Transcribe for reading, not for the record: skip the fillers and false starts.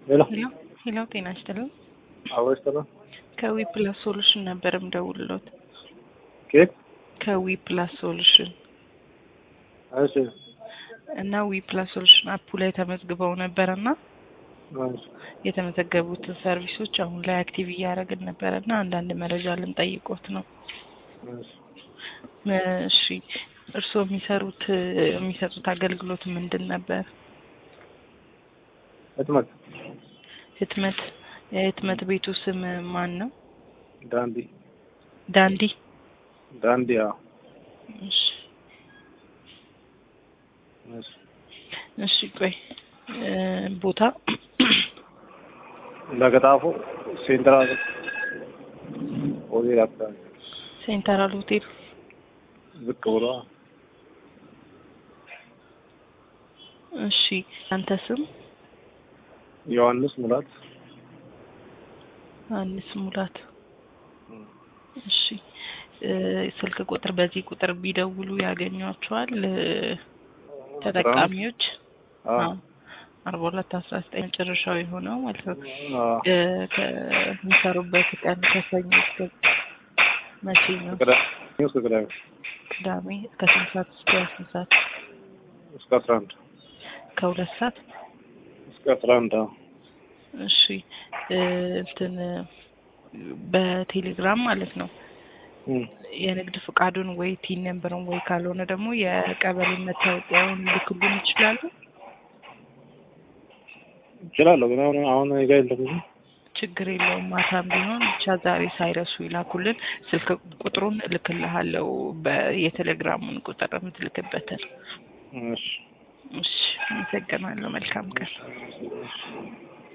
ሄሎ ሄሎ ጤና ይስጥልኝ። አወስ ተባ ከዊ ፕላስ ሶሉሽን ነበር የምደውልልዎት። ኬት ከዊ ፕላስ ሶሉሽን እሺ እና ዊ ፕላስ ሶሉሽን አፑ ላይ ተመዝግበው ነበርና የተመዘገቡትን ሰርቪሶች አሁን ላይ አክቲቭ እያደረግን ነበርና አንዳንድ መረጃ ልንጠይቅዎት ነው። እሺ እርስዎ የሚሰጡት አገልግሎት ምንድን ነበር? ህትመት የህትመት ቤቱ ስም ማን ነው? ዳንዲ አዎ እሺ ቆይ ቦታ ለገጣፎ ሴንትራል ሆቴል አካባቢ ሴንትራል ሆቴል ዝቅ ብሎ። እሺ አንተ ስም? ዮሐንስ ሙላት። እሺ ስልክ ቁጥር በዚህ ቁጥር ቢደውሉ ያገኟቸዋል ተጠቃሚዎች? 4219 መጨረሻው የሆነው ማለት ነው። ከሚሰሩበት ቀን ከሰኞ እስከ መቼ ነው? ቅዳሜ ከስንት ሰዓት እስከ ስንት ሰዓት? እስከ 11 ከሁለት ሰዓት እስከ 11። እሺ በቴሌግራም ማለት ነው የንግድ ፍቃዱን ወይ ቲን ነምበሩን ወይ ካልሆነ ደግሞ የቀበሌ መታወቂያውን ልክሉን ይችላሉ? ግን አሁን ጋር የለም። ችግር የለውም። ማታም ቢሆን ብቻ ዛሬ ሳይረሱ ይላኩልን። ስልክ ቁጥሩን እልክልሃለሁ የቴሌግራሙን ቁጥር የምትልክበትን። እሺ አመሰግናለሁ። መልካም ቀን።